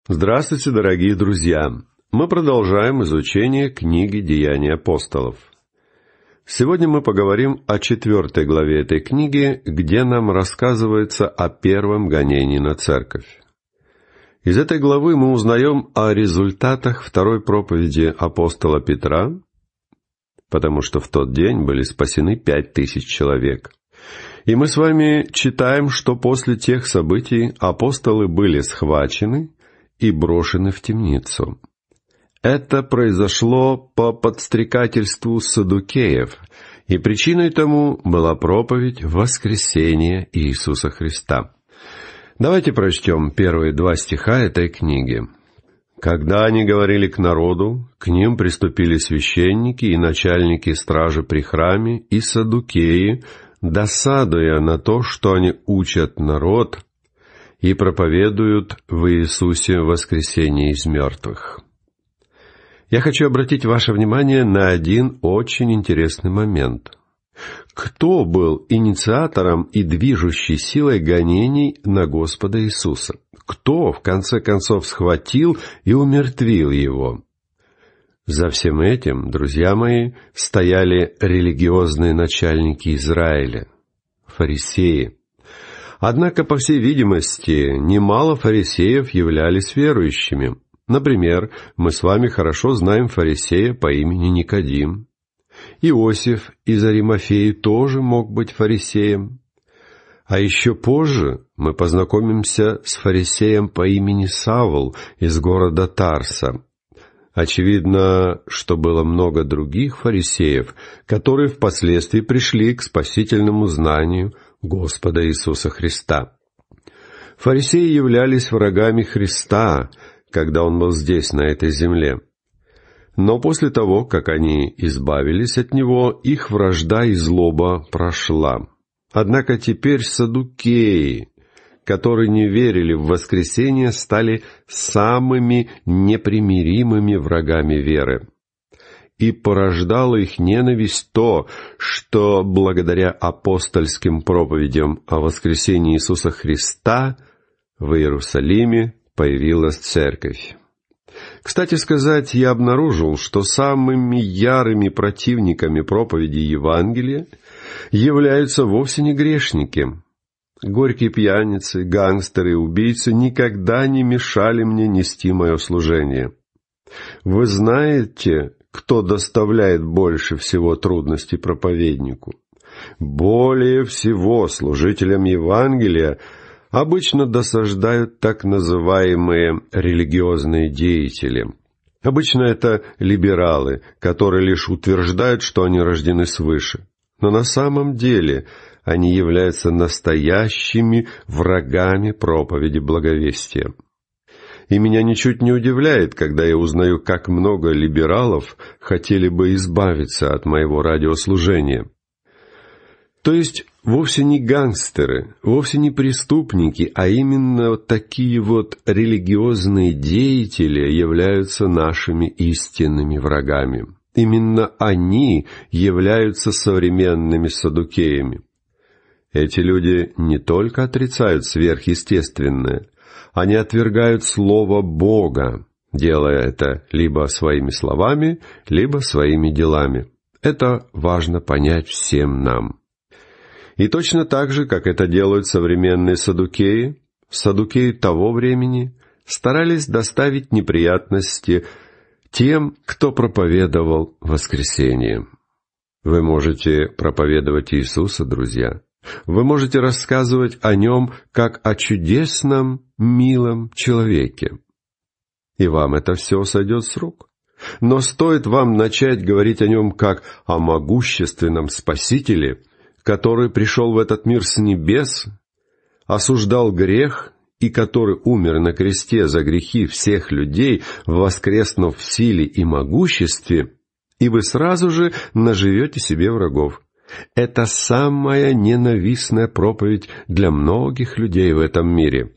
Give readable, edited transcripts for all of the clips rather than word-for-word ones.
Здравствуйте, дорогие друзья! Мы продолжаем изучение книги «Деяния апостолов». Сегодня мы поговорим о 4 главе этой книги, где нам рассказывается о первом гонении на церковь. Из этой главы мы узнаем о результатах второй проповеди апостола Петра, потому что в тот день были спасены 5000 человек. И мы с вами читаем, что после тех событий апостолы были схвачены и брошены в темницу. Это произошло по подстрекательству саддукеев, и причиной тому была проповедь воскресения Иисуса Христа. Давайте прочтем первые 2 стиха этой книги. «Когда они говорили к народу, к ним приступили священники и начальники стражи при храме и саддукеи, досадуя на то, что они учат народ и проповедуют в Иисусе воскресение из мертвых». Я хочу обратить ваше внимание на один очень интересный момент. Кто был инициатором и движущей силой гонений на Господа Иисуса? Кто, в конце концов, схватил и умертвил Его? За всем этим, друзья мои, стояли религиозные начальники Израиля, фарисеи. Однако, по всей видимости, немало фарисеев являлись верующими. Например, мы с вами хорошо знаем фарисея по имени Никодим. Иосиф из Аримафеи тоже мог быть фарисеем. А еще позже мы познакомимся с фарисеем по имени Савл из города Тарса. Очевидно, что было много других фарисеев, которые впоследствии пришли к спасительному знанию Господа Иисуса Христа. Фарисеи являлись врагами Христа, когда Он был здесь, на этой земле. Но после того, как они избавились от Него, их вражда и злоба прошла. Однако теперь саддукеи, которые не верили в воскресение, стали самыми непримиримыми врагами веры. И порождало их ненависть то, что благодаря апостольским проповедям о воскресении Иисуса Христа в Иерусалиме появилась церковь. Кстати сказать, я обнаружил, что самыми ярыми противниками проповеди Евангелия являются вовсе не грешники. Горькие пьяницы, гангстеры и убийцы никогда не мешали мне нести мое служение. Вы знаете, кто доставляет больше всего трудностей проповеднику? Более всего служителям Евангелия обычно досаждают так называемые религиозные деятели. Обычно это либералы, которые лишь утверждают, что они рождены свыше. Но на самом деле они являются настоящими врагами проповеди благовестия. И меня ничуть не удивляет, когда я узнаю, как много либералов хотели бы избавиться от моего радиослужения. То есть вовсе не гангстеры, вовсе не преступники, а именно такие вот религиозные деятели являются нашими истинными врагами. Именно они являются современными саддукеями. Эти люди не только отрицают сверхъестественное, они отвергают Слово Бога, делая это либо своими словами, либо своими делами. Это важно понять всем нам. И точно так же, как это делают современные саддукеи того времени старались доставить неприятности тем, кто проповедовал воскресение. Вы можете проповедовать Иисуса, друзья. Вы можете рассказывать о Нем как о чудесном, милом человеке. И вам это все сойдет с рук. Но стоит вам начать говорить о Нем как о могущественном Спасителе, который пришел в этот мир с небес, осуждал грех и который умер на кресте за грехи всех людей, воскреснув в силе и могуществе, и вы сразу же наживете себе врагов. Это самая ненавистная проповедь для многих людей в этом мире.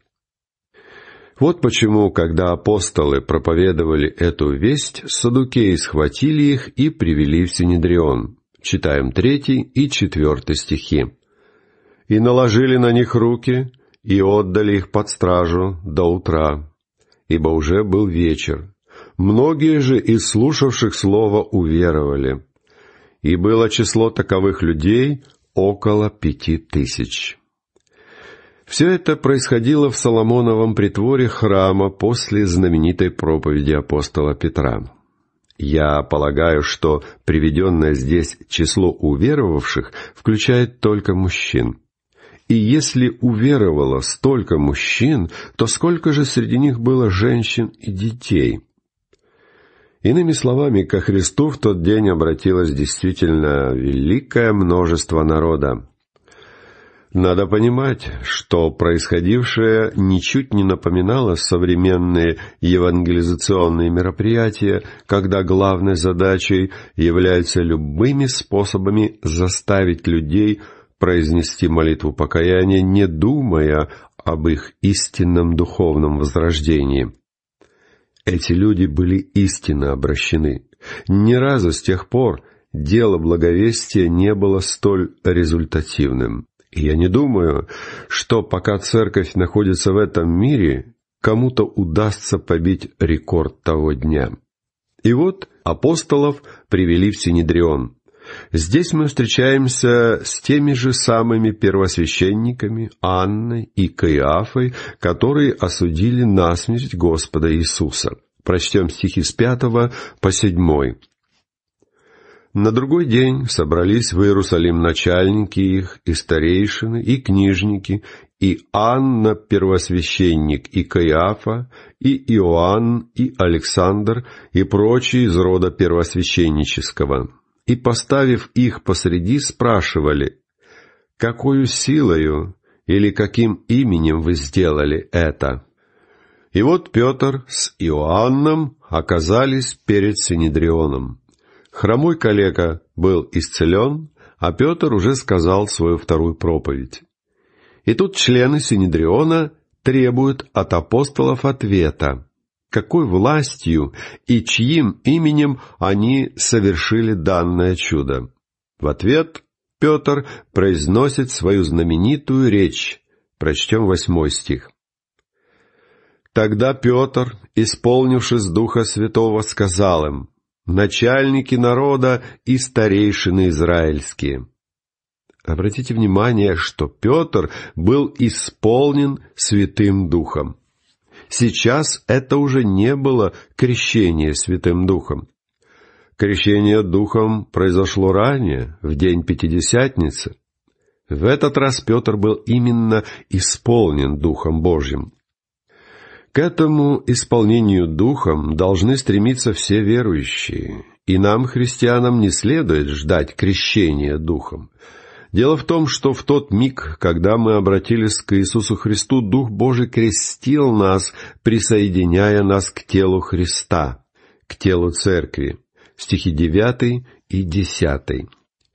Вот почему, когда апостолы проповедовали эту весть, саддукеи схватили их и привели в Синедрион. Читаем 3 и 4 стихи. «И наложили на них руки, и отдали их под стражу до утра. ибо уже был вечер. Многие же из слушавших слово уверовали, и было число таковых людей около 5000. Все это происходило в Соломоновом притворе храма после знаменитой проповеди апостола Петра. Я полагаю, что приведенное здесь число уверовавших включает только мужчин. И если уверовало столько мужчин, то сколько же среди них было женщин и детей? Иными словами, ко Христу в тот день обратилось действительно великое множество народа. Надо понимать, что происходившее ничуть не напоминало современные евангелизационные мероприятия, когда главной задачей является любыми способами заставить людей произнести молитву покаяния, не думая об их истинном духовном возрождении. Эти люди были истинно обращены. Ни разу с тех пор дело благовестия не было столь результативным. И я не думаю, что пока церковь находится в этом мире, кому-то удастся побить рекорд того дня. И вот апостолов привели в Синедрион. Здесь мы встречаемся с теми же самыми первосвященниками Анной и Каиафой, которые осудили насмерть Господа Иисуса. Прочтем стихи с 5 по 7. На другой день собрались в Иерусалим начальники их, и старейшины, и книжники, и Анна, первосвященник, и Каиафа, и Иоанн, и Александр, и прочие из рода первосвященнического. И, поставив их посреди, спрашивали: «Какою силою или каким именем вы сделали это?» И вот Петр с Иоанном оказались перед Синедрионом. Хромой калека был исцелен, а Петр уже сказал свою вторую проповедь. И тут члены Синедриона требуют от апостолов ответа, какой властью и чьим именем они совершили данное чудо. В ответ Петр произносит свою знаменитую речь. Прочтем 8 стих. «Тогда Петр, исполнившись Духа Святого, сказал им: начальники народа и старейшины израильские». Обратите внимание, что Петр был исполнен Святым Духом. Сейчас это уже не было крещение Святым Духом. Крещение Духом произошло ранее, в день Пятидесятницы. В этот раз Петр был именно исполнен Духом Божьим. К этому исполнению Духом должны стремиться все верующие, и нам, христианам, не следует ждать крещения Духом. Дело в том, что в тот миг, когда мы обратились к Иисусу Христу, Дух Божий крестил нас, присоединяя нас к телу Христа, к телу Церкви. Стихи 9 и 10.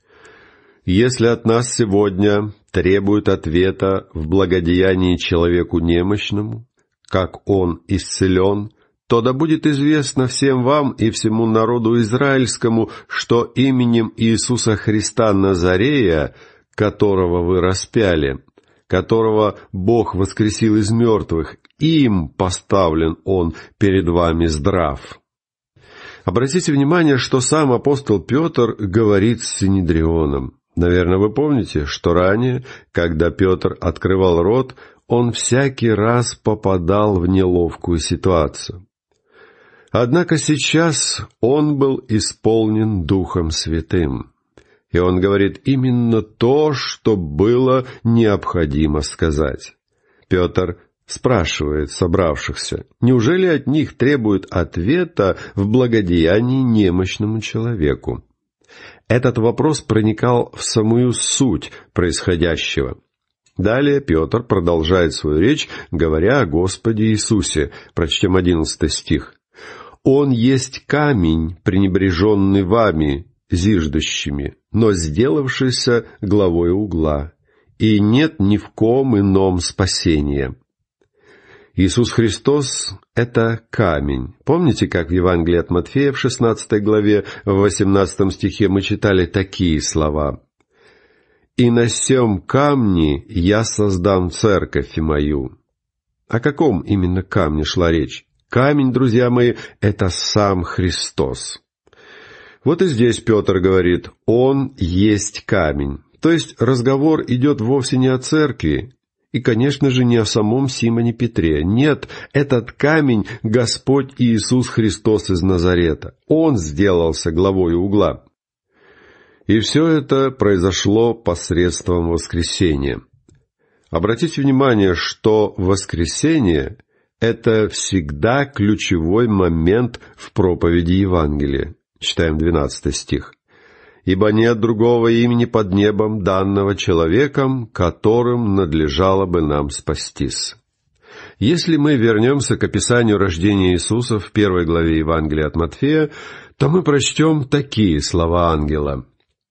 «Если от нас сегодня требуют ответа в благодеянии человеку немощному, как он исцелен, то да будет известно всем вам и всему народу израильскому, что именем Иисуса Христа Назарея, которого вы распяли, которого Бог воскресил из мертвых, им поставлен он перед вами здрав». Обратите внимание, что сам апостол Петр говорит с Синедрионом. Наверное, вы помните, что ранее, когда Петр открывал рот, он всякий раз попадал в неловкую ситуацию. Однако сейчас он был исполнен Духом Святым, и он говорит именно то, что было необходимо сказать. Петр спрашивает собравшихся, неужели от них требуют ответа в благодеянии немощному человеку? Этот вопрос проникал в самую суть происходящего. Далее Петр продолжает свою речь, говоря о Господе Иисусе. Прочтем 11 стих. «Он есть камень, пренебреженный вами, зиждущими, но сделавшийся главой угла, и нет ни в ком ином спасения». Иисус Христос — это камень. Помните, как в Евангелии от Матфея в 16 главе, в 18 стихе мы читали такие слова: «И на сем камне я создам церковь мою». О каком именно камне шла речь? Камень, друзья мои, это сам Христос. Вот и здесь Петр говорит: «Он есть камень». То есть разговор идет вовсе не о церкви, и, конечно же, не о самом Симоне Петре. Нет, этот камень — Господь Иисус Христос из Назарета. Он сделался главой угла. И все это произошло посредством воскресения. Обратите внимание, что воскресение — это всегда ключевой момент в проповеди Евангелия. Читаем 12 стих. «Ибо нет другого имени под небом, данного человеком, которым надлежало бы нам спастись». Если мы вернемся к описанию рождения Иисуса в 1 главе Евангелия от Матфея, то мы прочтем такие слова ангела.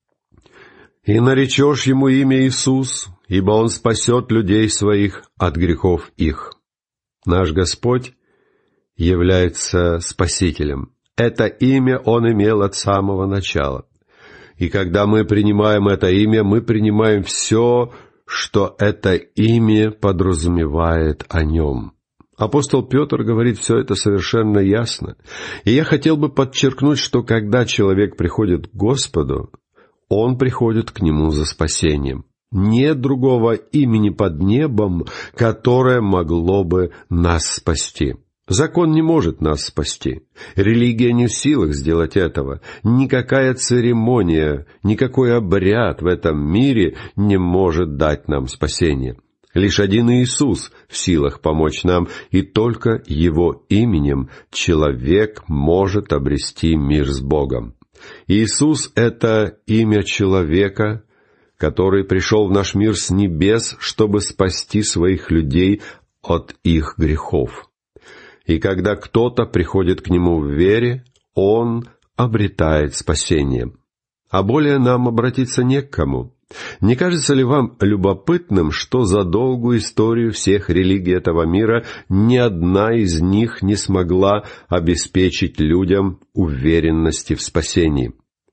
«И наречешь ему имя Иисус, ибо он спасет людей своих от грехов их». Наш Господь является Спасителем. Это имя Он имел от самого начала. И когда мы принимаем это имя, мы принимаем все, что это имя подразумевает о Нем. Апостол Петр говорит все это совершенно ясно. И я хотел бы подчеркнуть, что когда человек приходит к Господу, он приходит к Нему за спасением. Нет другого имени под небом, которое могло бы нас спасти. Закон не может нас спасти. Религия не в силах сделать этого. Никакая церемония, никакой обряд в этом мире не может дать нам спасение. Лишь один Иисус в силах помочь нам, и только Его именем человек может обрести мир с Богом. Иисус — это имя человека, который пришел в наш мир с небес, чтобы спасти своих людей от их грехов. И когда кто-то приходит к Нему в вере, он обретает спасение. А более нам обратиться не к кому. Не кажется ли вам любопытным, что за долгую историю всех религий этого мира ни одна из них не смогла обеспечить людям уверенности в спасении?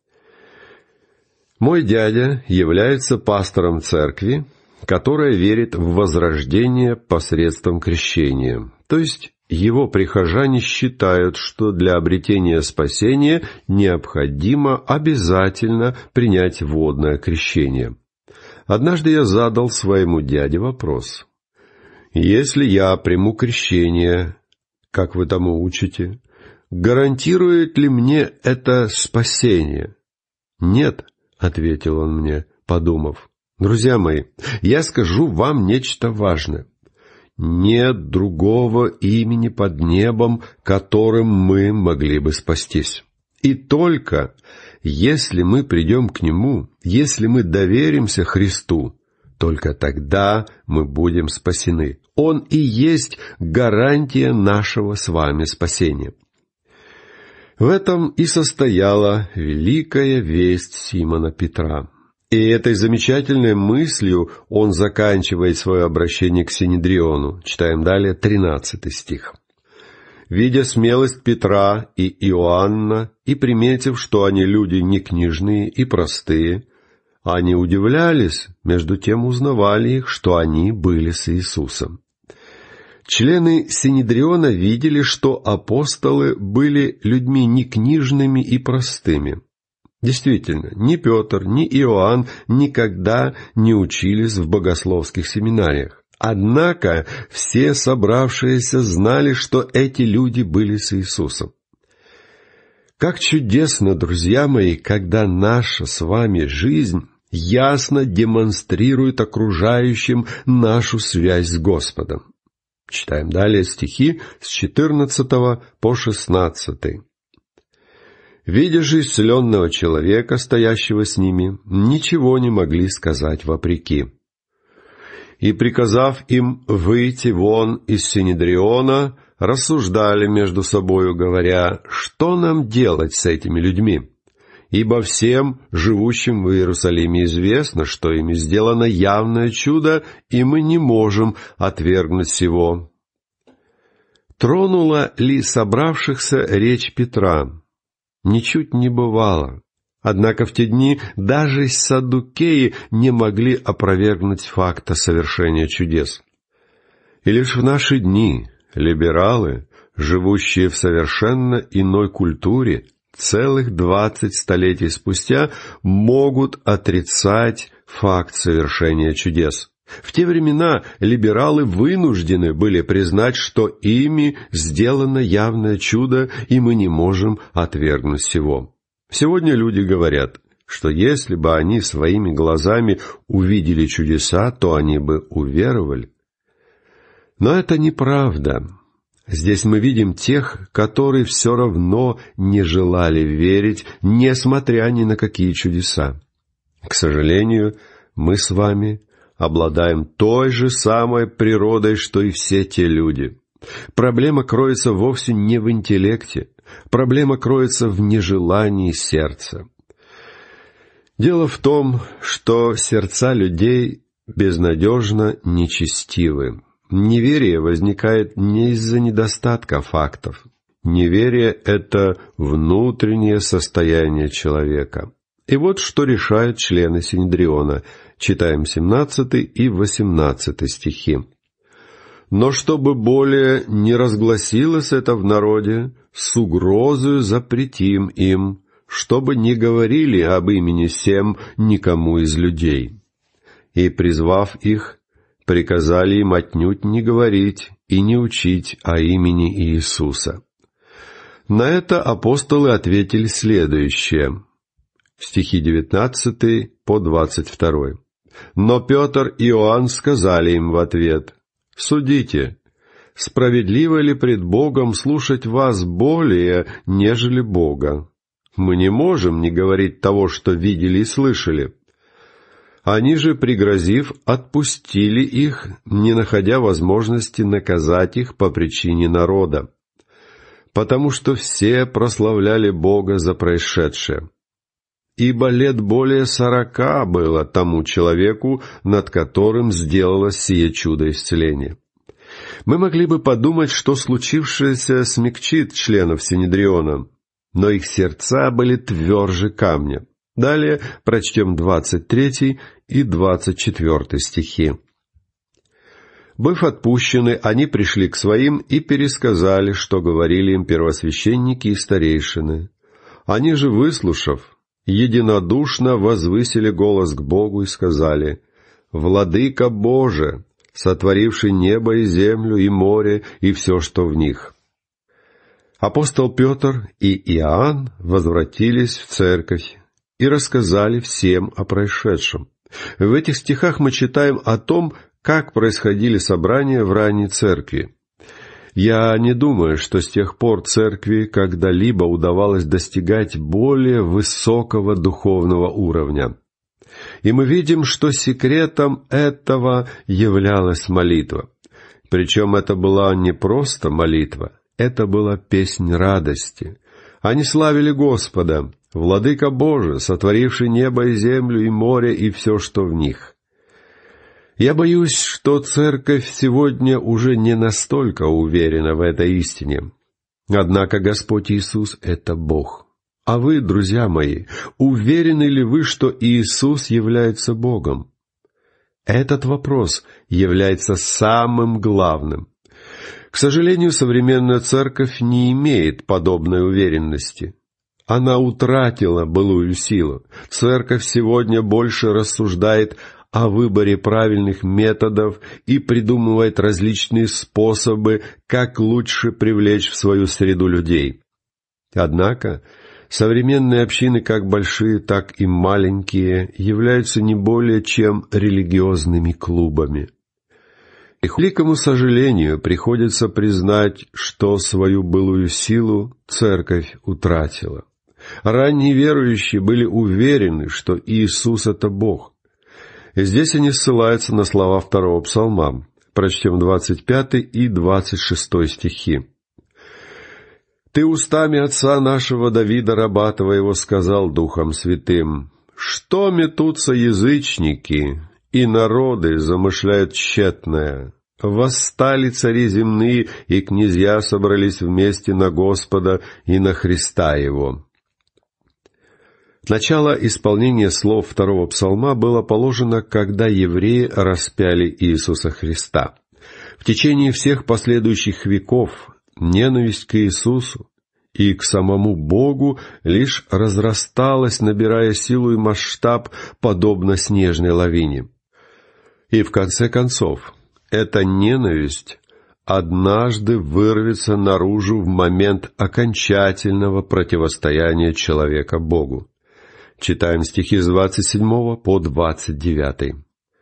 Мой дядя является пастором церкви, которая верит в возрождение посредством крещения. То есть его прихожане считают, что для обретения спасения необходимо обязательно принять водное крещение. Однажды я задал своему дяде вопрос: «Если я приму крещение, как вы тому учите, гарантирует ли мне это спасение?» «Нет», — ответил он мне, подумав. Друзья мои, я скажу вам нечто важное. Нет другого имени под небом, которым мы могли бы спастись. И только если мы придем к Нему, если мы доверимся Христу, только тогда мы будем спасены. Он и есть гарантия нашего с вами спасения. В этом и состояла великая весть Симона Петра. И этой замечательной мыслью он заканчивает свое обращение к Синедриону. Читаем далее 13 стих. «Видя смелость Петра и Иоанна, и приметив, что они люди не книжные и простые, они удивлялись, между тем узнавали их, что они были с Иисусом». Члены Синедриона видели, что апостолы были людьми не книжными и простыми. Действительно, ни Петр, ни Иоанн никогда не учились в богословских семинариях. Однако все собравшиеся знали, что эти люди были с Иисусом. Как чудесно, друзья мои, когда наша с вами жизнь ясно демонстрирует окружающим нашу связь с Господом. Читаем далее стихи с 14 по 16. «Видя же исцеленного человека, стоящего с ними, ничего не могли сказать вопреки. И, приказав им выйти вон из Синедриона, рассуждали между собою, говоря: что нам делать с этими людьми? Ибо всем, живущим в Иерусалиме, известно, что ими сделано явное чудо, и мы не можем отвергнуть сего». Тронула ли собравшихся речь Петра? Ничуть не бывало. Однако в те дни даже саддукеи не могли опровергнуть факта совершения чудес. И лишь в наши дни либералы живущие в совершенно иной культуре, целых 20 столетий спустя могут отрицать факт совершения чудес. В те времена либералы вынуждены были признать, что ими сделано явное чудо, и мы не можем отвергнуть сего. Сегодня люди говорят, что если бы они своими глазами увидели чудеса, то они бы уверовали. Но это неправда. Здесь мы видим тех, которые все равно не желали верить, несмотря ни на какие чудеса. К сожалению, мы с вами обладаем той же самой природой, что и все те люди. Проблема кроется вовсе не в интеллекте, проблема кроется в нежелании сердца. Дело в том, что сердца людей безнадежно нечестивы. Неверие возникает не из-за недостатка фактов. Неверие — это внутреннее состояние человека. И вот что решают члены Синедриона. Читаем 17 и 18 стихи. «Но чтобы более не разгласилось это в народе, с угрозою запретим им, чтобы не говорили об имени сем никому из людей. И, призвав их, приказали им отнюдь не говорить и не учить о имени Иисуса». На это апостолы ответили следующее. Стихи 19 по 22. «Но Петр и Иоанн сказали им в ответ: «Судите, справедливо ли пред Богом слушать вас более, нежели Бога? Мы не можем не говорить того, что видели и слышали». Они же, пригрозив, отпустили их, не находя возможности наказать их по причине народа, потому что все прославляли Бога за происшедшее. Ибо лет более 40 было тому человеку, над которым сделалось сие чудо исцеления. Мы могли бы подумать, что случившееся смягчит членов Синедриона, но их сердца были тверже камня. Далее прочтем 23 и 24 стихи. «Быв отпущены, они пришли к своим и пересказали, что говорили им первосвященники и старейшины. Они же, выслушав, единодушно возвысили голос к Богу и сказали: «Владыка Боже, сотворивший небо и землю, и море, и все, что в них». Апостол Петр и Иоанн возвратились в церковь и рассказали всем о происшедшем. В этих стихах мы читаем о том, как происходили собрания в ранней церкви. Я не думаю, что с тех пор церкви когда-либо удавалось достигать более высокого духовного уровня. И мы видим, что секретом этого являлась молитва. Причем это была не просто молитва, это была песнь радости. Они славили Господа, Владыка Божий, сотворивший небо и землю, и море, и все, что в них. Я боюсь, что церковь сегодня уже не настолько уверена в этой истине. Однако Господь Иисус — это Бог. А вы, друзья мои, уверены ли вы, что Иисус является Богом? Этот вопрос является самым главным. К сожалению, современная церковь не имеет подобной уверенности. Она утратила былую силу. Церковь сегодня больше рассуждает о выборе правильных методов и придумывает различные способы, как лучше привлечь в свою среду людей. Однако современные общины, как большие, так и маленькие, являются не более чем религиозными клубами. И к великому сожалению приходится признать, что свою былую силу церковь утратила. Ранние верующие были уверены, что Иисус — это Бог. И здесь они ссылаются на слова 2-го псалма. Прочтем 25 и 26 стихи. «Ты устами отца нашего Давида, раба твоего, сказал Духом Святым: что метутся язычники, и народы замышляют тщетное? Восстали цари земные, и князья собрались вместе на Господа и на Христа Его». Начало исполнения слов 2-го псалма было положено, когда евреи распяли Иисуса Христа. В течение всех последующих веков ненависть к Иисусу и к самому Богу лишь разрасталась, набирая силу и масштаб, подобно снежной лавине. И в конце концов, эта ненависть однажды вырвется наружу в момент окончательного противостояния человека Богу. Читаем стихи с 27 по 29.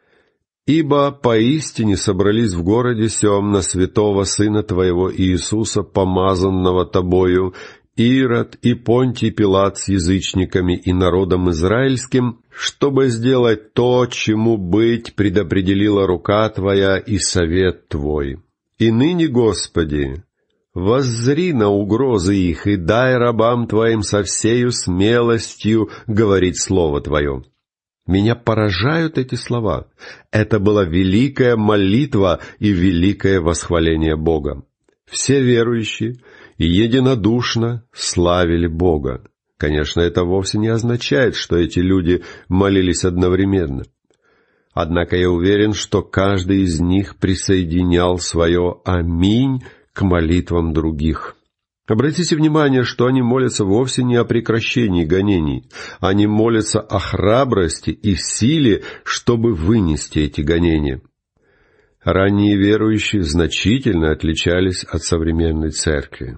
«Ибо поистине собрались в городе сем на святого Сына Твоего Иисуса, помазанного Тобою, Ирод и Понтий Пилат с язычниками и народом израильским, чтобы сделать то, чему быть предопределила рука Твоя и совет Твой. И ныне, Господи, воззри на угрозы их и дай рабам Твоим со всею смелостью говорить Слово Твое». Меня поражают эти слова. Это была великая молитва и великое восхваление Бога. Все верующие единодушно славили Бога. Конечно, это вовсе не означает, что эти люди молились одновременно. Однако я уверен, что каждый из них присоединял свое «Аминь» к молитвам других. Обратите внимание, что они молятся вовсе не о прекращении гонений. Они молятся о храбрости и силе, чтобы вынести эти гонения. Ранние верующие значительно отличались от современной церкви.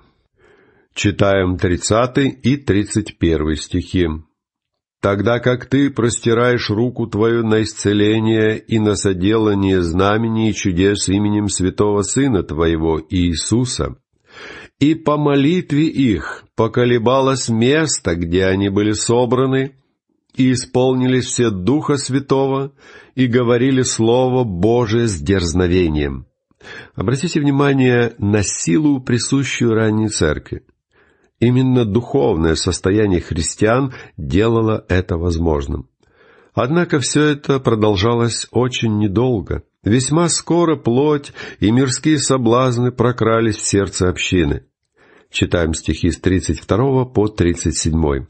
Читаем 30 и 31 стихи. «Тогда как ты простираешь руку твою на исцеление и на соделание знамений и чудес именем святого Сына твоего Иисуса, и по молитве их поколебалось место, где они были собраны, и исполнились все Духа Святого, и говорили Слово Божие с дерзновением». Обратите внимание на силу, присущую ранней церкви. Именно духовное состояние христиан делало это возможным. Однако все это продолжалось очень недолго. Весьма скоро плоть и мирские соблазны прокрались в сердце общины. Читаем стихи с 32 по 37.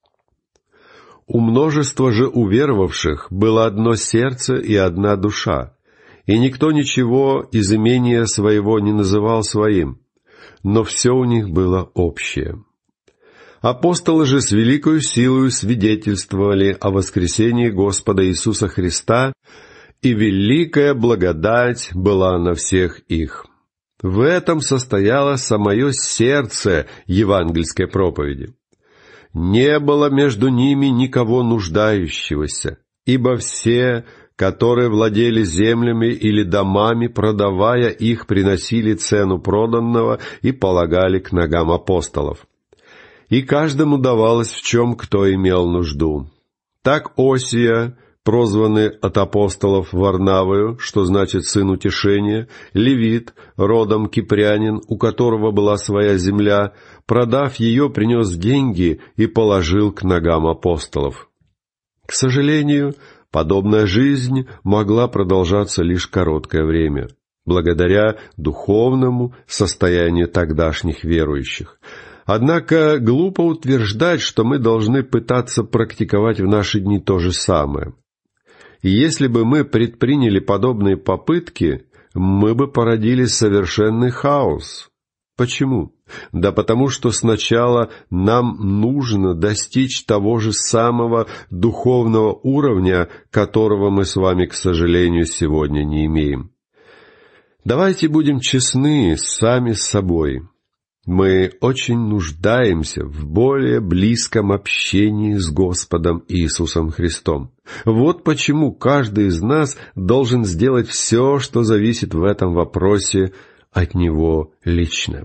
«У множества же уверовавших было одно сердце и одна душа, и никто ничего из имения своего не называл своим, но все у них было общее. Апостолы же с великою силою свидетельствовали о воскресении Господа Иисуса Христа, и великая благодать была на всех их». В этом состояло самое сердце евангельской проповеди. «Не было между ними никого нуждающегося, ибо все, которые владели землями или домами, продавая их, приносили цену проданного и полагали к ногам апостолов. И каждому давалось в чем кто имел нужду. Так Осия, прозванный от апостолов Варнавою, что значит сын утешения, левит, родом кипрянин, у которого была своя земля, продав ее, принес деньги и положил к ногам апостолов». К сожалению, подобная жизнь могла продолжаться лишь короткое время, благодаря духовному состоянию тогдашних верующих. Однако глупо утверждать, что мы должны пытаться практиковать в наши дни то же самое. И если бы мы предприняли подобные попытки, мы бы породили совершенный хаос. Почему? Да потому что сначала нам нужно достичь того же самого духовного уровня, которого мы с вами, к сожалению, сегодня не имеем. Давайте будем честны сами с собой. Мы очень нуждаемся в более близком общении с Господом Иисусом Христом. Вот почему каждый из нас должен сделать все, что зависит в этом вопросе от Него лично.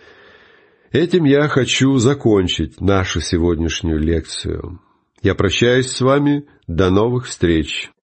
Этим я хочу закончить нашу сегодняшнюю лекцию. Я прощаюсь с вами. До новых встреч.